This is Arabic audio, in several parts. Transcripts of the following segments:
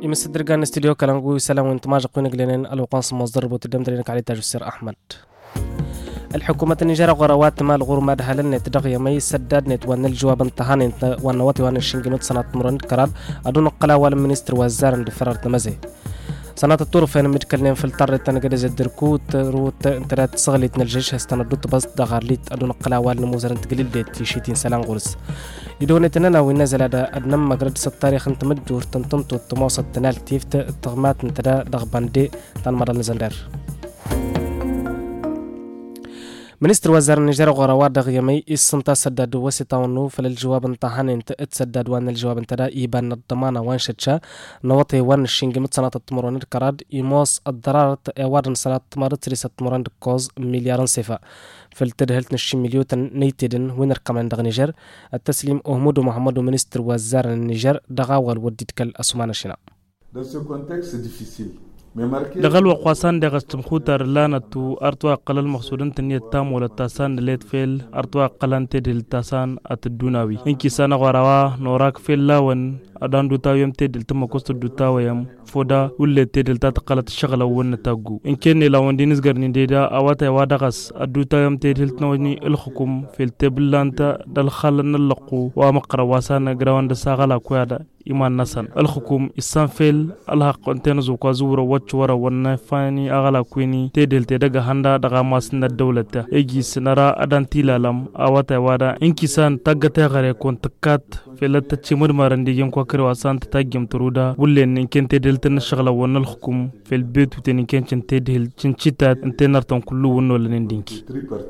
يمسدر كان استديو كلامكو سلام وانت ما جقوين قلنين الوقانص مصدر بوتدم درينك علي تاج السير أحمد. الحكومة النيجر غروات مال غرماد هلن تدغي مي سداد نتوان الجواب انتهان ونواتي وان الشنجنوت سنة مرند كراد أدون قلاوة المنستر وزارن دفرار تمزي سنة الطرفين متكلم في الطر تنقدز الدركوت روت انترات صغلت نلجيش هستندوت بس دغارليت أدون قلاوة الموزر انتقليل ديت يشيتين سلام غرس يدون تننا ونزل هذا أدنم مقرد التاريخ انتمد ورتنتمت والتموصل تنال تيفت التغمات انتدا دغباندي تنمر النزندر منستر وزير النيجر غروات دغيمي السنتا سداد وسطاونو فللجواب انتهان انت اتسداد وان الجواب انتدا يبان الضمانة وان شتشا نوطي وان الشنج متصنات التمرون الكراد يموس الضرارة اوادن سنة تمارت ريسة تمرون دكوز مليار صفة فلتدهلت نشي مليوتن نيتدن وينر كمان دغ نيجر التسليم أحمد محمد منستر وزير النيجر دغاول وديتك الأسمان الشنا. Dans ce contexte difficile, دغل وقواسان دغ استمخوتر لانتو ارتوا قلل مقصودن تنية تام ولا تاسان ليت فيل ارتوا قلن تدل تاسان اتدوناوي انكي سانا غراوا نوراك فيل لاون ادان دوتا يوم تدل تم كوست دوتا ويم فودا ولا تدل تقلت الشغله ون تاغو ان كان لاون دي نسغرني ديدا اواتا وادغس ادوتا يوم تدل تنوني الحكم في التبلانتا دل خلن اللقو ومقرا واسان غراوند ساغلا كويدا إيمان نسان الحكوم السانفيل الحق انتنزو كازورا واتشورا ونفاني أغلا كويني تدل تدغا هندا دغا ماسنا الدولة ايجي سنرا أدان تيلالام آواتا وادا انكسان تغتا غري كون تكات فيلتا تشمر مارندي يم كوكر واسان تتاجم ترودا ولين انكن تدل تنشغلا ون الحكوم في البيت وتن انكن تدل تنشيتات انتنرتون كلو ونو لنندينكي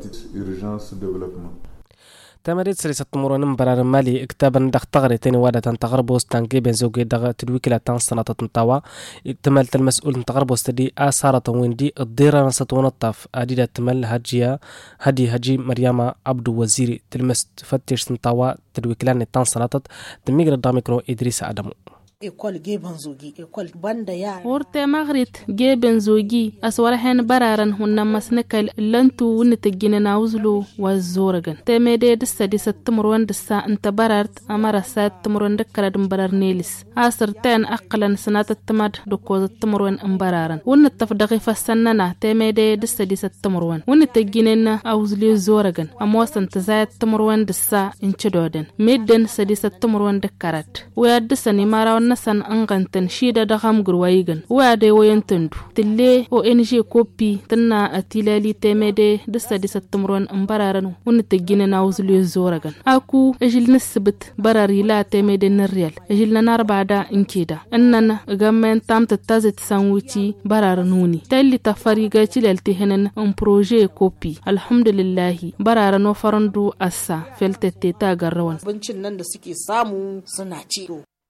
تمريد سريسة تمرون برار مالي اكتابا دغ تغريتين وادا تغربوس تنقي بين زوجي دغ تدويكلا تنصنة تنطاوا اكتملت المسؤول تغربوس تدي آسارة ويندي الضيرة نستون الطاف اديدة تمل هدي مريم عبد وزيري تلمس تفتش تنطاوا تدويكلان تنصنة تميقر الداميكرو إدريس آدمو école gebenzogi école banda ya horte magrit gebenzogi aswarahen bararan hunna masnakal lantu wuntegina nawzlu wazorgan temede distadi satmurwan dissa anta barart amara satmurwan dakala barar nelis asrtan aqlan sanat tamad dokoz tamurwan ambararan wunna tafdaqi fasanana temede distadi satmurwan wuntegina awzli zorgan amwasan tazat tamurwan dissa inchidoden medden sadi satmurwan dakarat wayadisani mara nasan angantan shida da ham gurwaigan wade wayantandu tille ONG kopi tanna atilali temede dissa disattumron ambararan unta gina nawzulu zoragan aku ejil nisbet barari la temede narial ejil narbada inkida annana gamen tamta tazet sanwuti bararnuni talli tafariga cilalti henen un projet kopi alhamdulillah bararano farandu assa feltete ta garrawan bincin nan da suke samu suna ci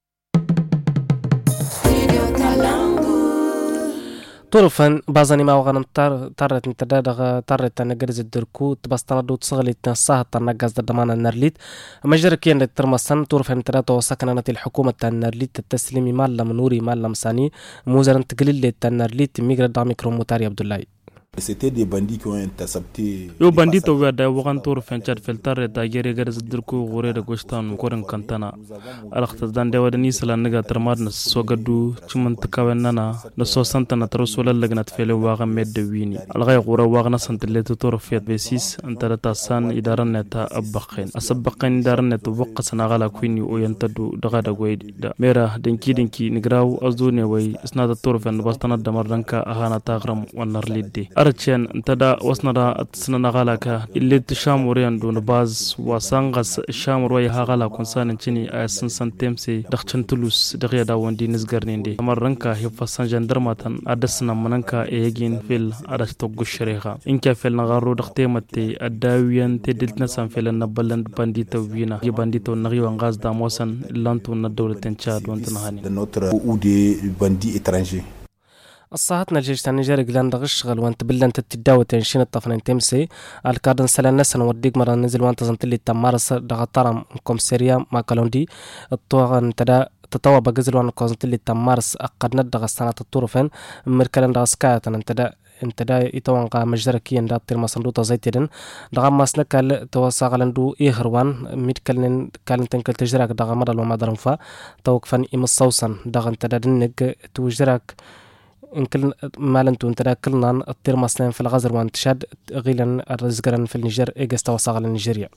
طرفا بازاني ما وغنم طرت نتدادغ طرت نجرز الدركو تبستردو تصغلت نصاه تنجز الضمان النرليت مجركين للترمسن طرفا نتدادو وسكنت الحكومة النرليت التسليمي مال منوري مال لمساني موزر تقليل النرليت ميغر داميكرو موتاري عبد الله C'était des bandits qui ont intercepté. Yo bandito wada wagan tour fenchat filter da gere gar zdirku gore da gostan koren kantana alakhtas dan de wadani sala naga termad na sogadu chimant kawenana na so santana tarsul lagnat fele waga med wini algay qura wagna santle tour fiat besis antara tasan idaran ta abqin asabqin idaran ta waqsana gala kwini o yantadu daga da goyd da mera dinki nigraw azune way isnada tour fen bastana damardanka ahana tagram wanar liddi archen tada wasnada atsna galaka illi tishamurian dun baz wasangas shamurway hagala kunsan chini asan santemse dakhchan tulus dagiya da wandi nisgarninde amarranka hifasan jandarmatan adasna mananka egin fil adas togushreha inka fil nagaru dakhtemate adawiyan tediltna san fil nabaland bandito wina bandito nagi wangaz da mosan lantu na dawlaten chad wantna hani notre ou des bandits étrangers الصهاتنا الجيش تاني جاري قلان دغشغل وانت بلان تتداوى تنشين الطفنين تمسي الكاردن سلان نسن وديك مرة نزل وانت زنتلي التمارس دغطارم كومسيريا ما كالوندي الطوغن تدا تطوى بغزل وان كوزنتلي التمارس أقد ندغ السنة الطرفين مركلان دغسكاية تدا انت دا يتوانقا مجدركيا دا تير مصندوطة زيتيدن دغا ماسنكال توساقلندو إيهروان ميد كالن تنكل تجراك دغا مدل وما درنفا توقفن إمصوصا دغا انت دا دنك توجراك إن كل مالنتو انت دا كلنا التير مصنين في الغزر وان تشاد غيلا الرزقران في النيجر إيجاس توساقل النيجيريا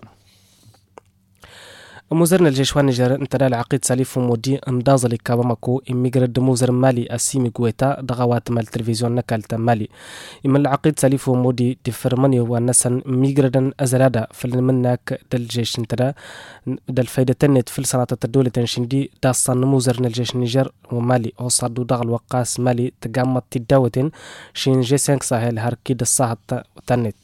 موزرنا الجيشوان نيجر انت دا العقيد ساليف ومودي اندازلي كاباماكو اميجرد موزر مالي اسيمي قويتا دغوات مال التلفزيون نكالتا مالي اما العقيد ساليف ومودي تفرماني ونسن ميجردن ازرادا فلنمناك دل جيش انت دا دل فايدة تنت في السنة الدولة تنشندي داصان موزرنا الجيش نيجر ومالي اوصادو دغل وقاس مالي تقامت تداوتين شين جي 5 ساهل هاركي دصاحة تنت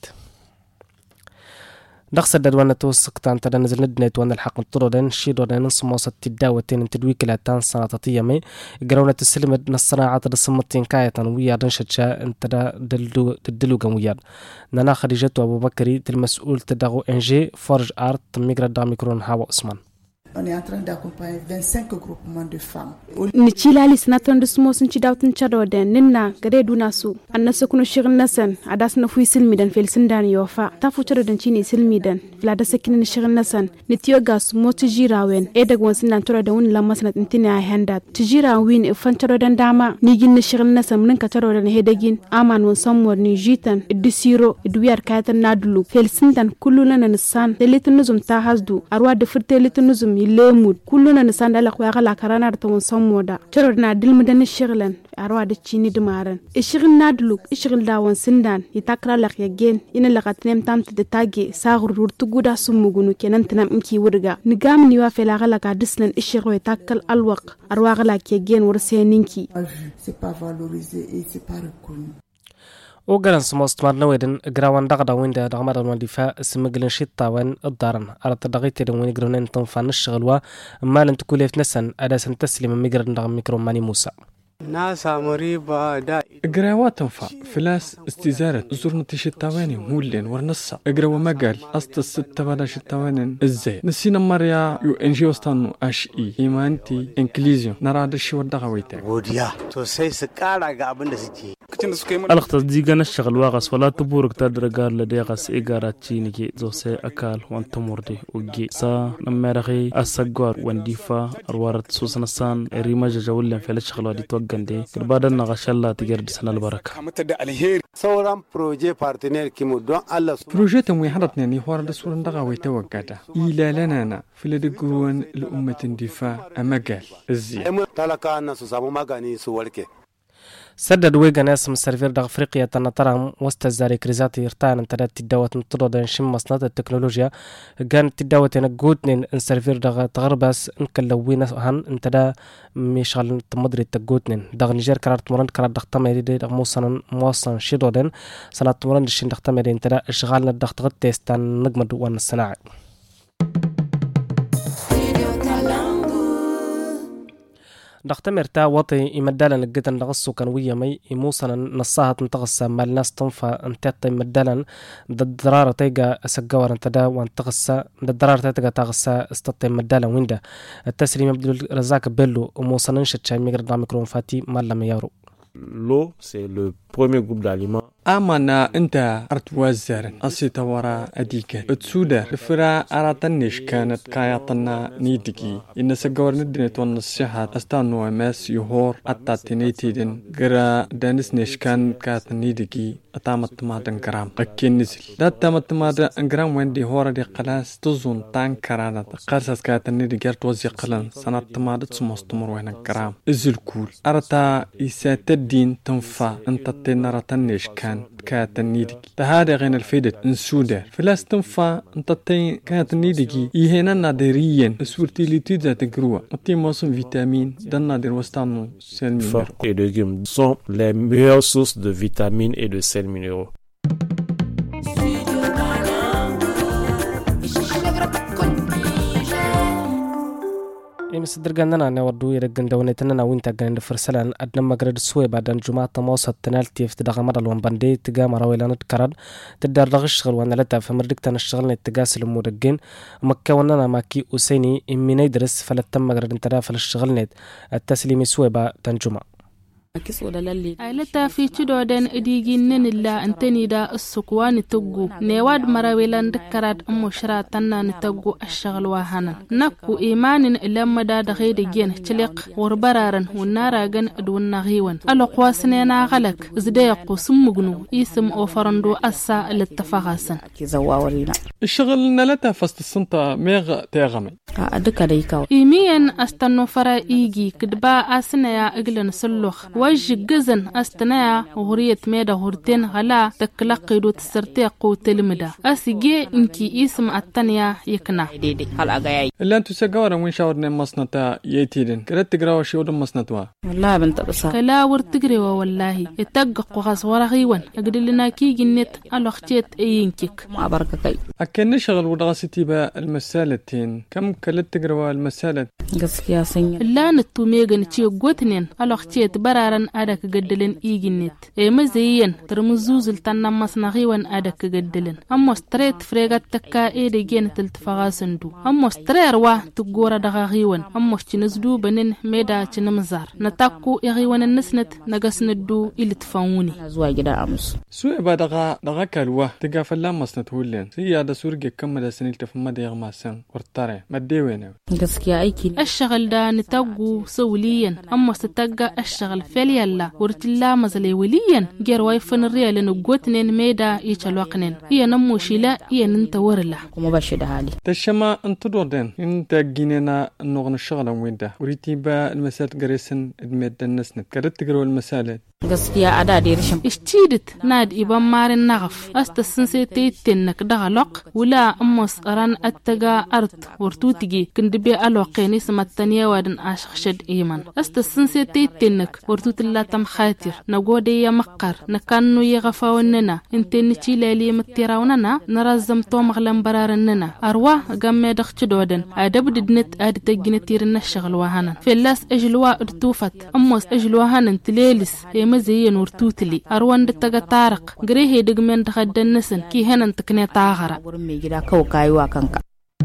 دخل دوانا توسقتان تدا نزل ندنت وانا الحق الطردن شيدودن نصموصة تداوتين تدويكلاتان سنطاتية مي قرونة السلمد نصناعة الصمتين كايتان وياد نشتشا انتدا دلو قموياد نانا خديجة أبو بكري المسؤول تداغو انجي فورج ارت ميقرا دا ميكرون هاو اسمان. On est en train d'accompagner 25 groupements de femmes. Nichilali snaton de smos nchidawtin chadoden ninna garedu nasu annasa kuno shirin nasan adasna fu silmidan fel sindan yofa tafu chadoden chini silmidan vlada sakin shirin nasan nitiyo gas mo tijirawen edag won sindan tora da won lamasna tintina handa tijira win fan chadoden dama nigin shirin nasan ninka chadoden hedagin aman won samwor ni jitan idisiro idwiyar kayatan nadlu fel sindan kulluna nasan delitin nuzum ta hasdu arwa de furtelitin nuzum lemud kulluna nasan dala khwagala karana da won samwoda charodna dilmudan shiglan arwa da chini dumaran ishigin nadluk ishigin dawon sindan itakra lak yagen ina laqatnem tamt de tagi sagrur tuguda sumugunu kenan tanam inki wurga nigam ni wa fela gala ka disnan ishigwe takal alwaq arwa gala yagen warseninki c'est pas valorisé et c'est pas reconnu. وقرن سموست مرنويدن قراوان دغدا وين دا دغمار الوندفاع سمقلن شيطا وين الدارن أردت دغيتي وين قرونين تنفان الشغل ومالن تكوليف نسن أداسن تسليم مقرن دغم ميكرو ماني موسى ناسا مريبا دا إجراوات تنفع فلاس استزارة زورنا تشتاواني مولين ورنصا إجراوا مقال أستا الستة بدا شتاوانين إزاي نسينا مريا يو إنجي وستانو أش إي إيمانتي إنكليزيون نراد الشوار دغويتك وديا تو سي سكارا قابل نسيتي الأختص ديجان الشغل واغس ولا تبورك تدرجار لديغس إيجارات تشينيكي زوسي أكال وان تموردي وجي سا نمرغي أساقوار وانديفا أروارت سوسنسان ريما جاولين في الشغل ودي توقندي كربادن نغشالله تجرد سنة البركة سورام بروجي بارتنير كيمو دون الله بروجي تموي حرطني نيوار دسورن دغاوي توقعدا إلا لنا في لدقوان الأمة اندفاع أمقال الزي تلقى الناس سامو مغاني سوالكي سدد ويغان اسم السيرفير دغ افريقيا تنطرهم وستزاري كريزاتي ارتان انتدات تداوت نطردن شم مصنات التكنولوجيا كانت تداوت نغوتنين ان سيرفير دغ تغربس انكلوين هان انتدا ميشغل تمدري تغوتنين دغ نيجر كرارت مرند كرات دغ تمري دغ موصن شيدودن سنه مرند شين دغ تمري انتدا اشغالنا دغ تغتيستان نجمد وان الصناعه دختمرتا وطي يمدالا نجتن لغصو كان ويا مي يموصنا نصاها تنتغصى مال ناس تنفى انتطي مدالا الضرارة تيجا اسقور انتدا وانتغصى الضرارة تيجا تغصى استطي مدالا ويندا التسليم عبد الرزاق بيلو وموصنا نشد شاي ميقرد ميكرون فاتي مال لم يارو. L'eau, c'est le premier groupe d'aliments. أمانا أنت أرتوازر أصيت وراء أديك تسودا الفرا أراتنش كانت كاياتنا نيدكي إن سجور ندنت والنصيحة أستانو ماس يهور أتاتنيتيدن غرا دانسنش كان كات نيدكي أتامت مادن جرام أكين نزل لا تامت مادن جرام وين دي هورا دي قلاس تزون تان كرانات قارساس كات نيدكي أرتوازي قلن سنة مادن سمستمر وين جرام إزل كول أرتا إساتدين تنفع أنت تنراتنش كان كانت النيدك تهذا غين الفيدت نسودا فلاس تنفع انتتين كانت النيدك يهنا نادريا سورتي لي تيزا تقروا اتي موسم فيتامين دان نادر وستانو سيل مينيرو et de légumes sont les meilleures sources de vitamines et de sels minéraux. مسدرجاننا نودو يرجن دونتنا وينتا جن فرسلان أدنى مجرد سوي بعد الجمعة موسط تنالتي في دغ مرة الوانباندي تجا مراويلان تكرر تدار دغ الشغل وانا لتا فمردكتنا الشغل نتجاس المورجين مكوننا ماكي أسيني إمي ندرس فلتم مجرد انترا فللشغل نت التسليم سوي بعد الجمعة. ailata fi cidoden idigin nenilla antani da usukwani tuggu newad marawilan dikarat mushra tanna tuggu ashghal wahanan nakku imanin lamada da ghaydi gen chiliq warbararan wanaragan adwanna ghiwan alqwasnena ghalak zday qusmugnu ism ofarando assa littafaqasan الشغل نلتا فست السنطة ميغ تيغمي إيميان أستنو فرا إيجي كدبا أسنايا إغلن سلوخ وج جزن أستنايا غريت ميدا هورتين غلا تكلاقي دو تسرتيقو تلمدا أسيجي إنكي اسم التانيا يكنا إلا أنتو سيقاورا وين شاورنا مصنطا يتيدن كرات تقراوا شيودن مصنطوا والله بنت بصا كلا ورتقريوا والله يتقق وغاز ورغيوان أقدلنا كي جنت ألوختيت أينكيك ما برككي أكن نشغل ودغاستي با المسالتين كم كلت تقروا المسالة gaskiya sanya la nattu megan ci gotnen aloxti bararan adak gaddelen iginnet e mazayen termuzuzul tanna masnaxiwan adak gaddelen ammo straight fregat takka e de gen tiltfagasandu ammo strerwa tugora daga xiwan ammo cinasdu banen meda cinamzar natakku e xiwan nasnat nagasnadu iltfawuni zuwa gida amus su ba daga kalwa tiga falla masnat hulen siya da surge kamada sanil tafma da yagmasan wartare madewena gaskiya aiki الشغل ده نتاقو سوليا أما ستاقا الشغل فليلا ورتلا مزلي وليا جير وايفن الريال نقوتنين ميدا يتلوقنين هي نمو شلا هي ننتورلا ومباشد هالي تشما انتدوردين انت جينينا نغن الشغل ويندا وريتيبا المسالة قريسن ادميد النسنت كرت تقروا المسالة gaskiya ada da rashin ishtidit nad iban marin nagaf asta sunse taytennak dagaloq wala amos aran attaga art wartutigi kindibe aloqeni samattaniya wadan ashkhshad iman asta sunse taytennak wartutilla tam khatir nagode ya maqqar nakannu yaghfawnana inteni chilali mattirawna narazam to maglan bararanna arwa gamme dakhchidodan adabdidnet adtaginatiirna shaghal wahana fillas ajlwa urtufat amos ajlwa hanan tilelis مزيين ورتوتلي أروان دتجا طارق غريه دقمن تخدن نسن كي هنن تكني طاغرة ورمي جدا كوكاي واكنكا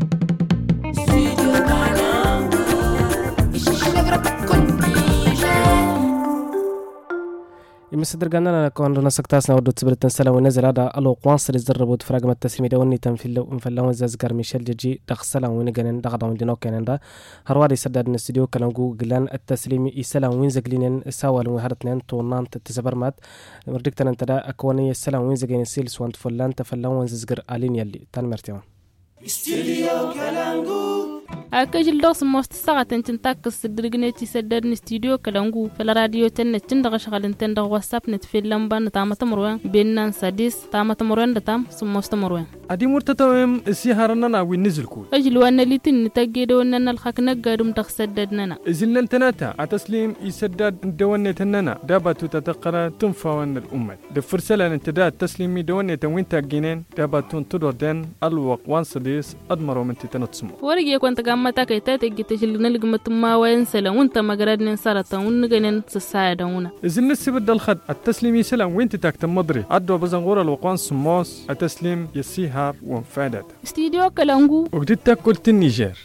يمسدر قلنا كون نسقتاسنا ودو تبرتن سلام ونزل هذا الو قوانصر الزربوت فراغ التسليمي دوني تنفيلو انفلاو زازغار ميشيل جيجي دخسلا ونغنن دغدون دينو كنندا هروادي سداد الاستوديو كلانغو غلان التسليمي سلام وين زغلينن ساوال وهرتنن تونان تتزبرمات مردكتن انتدا اكوني سلام وين زغين سيلس وانت فلان تفلاو زازغر الين يلي تان مرتيون استوديو كلانغو أكجل دوس مستساعة تنتاكس الدرجنتي سدرن استوديو كلانغو في الراديو تندغ شغل تندغ واتساب نتفيل لمبان تامة مروان بينان ساديس تامة مروان دتام سموست مروان أدي مرتتوهم السيهارنا ونزل كول أجل وأن اللي تنتاجد وأن الخاك نجارم تخسددنا إذن لن تناتا أتسليم يسدد دوانة تننا دابتو تتقرا تنفاون الأمة دفرسلا انتداد تسليمي دوانة وين تاجينين دابتو تدردن الوق وانسديس أدمرو من تتنتصمو ورجع كنت قامتا كيتا تجتشل نلقمت ما وينسلا وانت مقرد ننصرتا ونغنن سساعدونا إذن نسيب الخد التسليمي سلام وين تتاكت مضري عدو بزنغور الوقوان سموس التسليم يسيهار وانفادت استديو كلانغو وقدت تاكل النيجر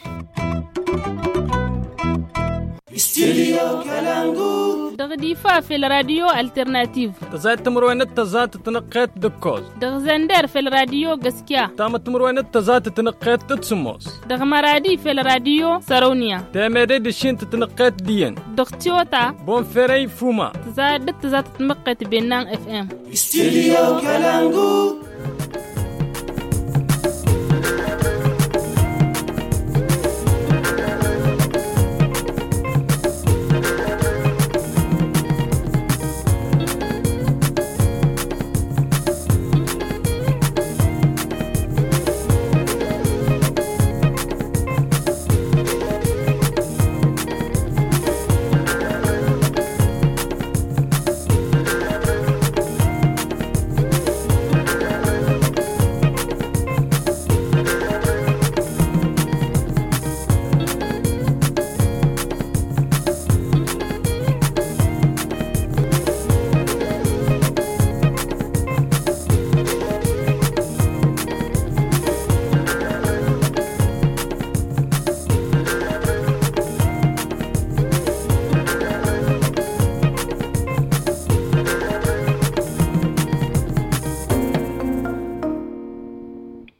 استديو كلانغو دغديفا في الراديو الترناتيف تزايد تمروين تزات تنقيت دكوز دغزندر في الراديو غسكيا تام تمروين تزات تنقيت تتسموس دغمرادي في الراديو سارونيا تامري دشين تنقيت دين دغتيوتا بون فيري فوما تزات تنقيت بينان اف ام استديو كلانغو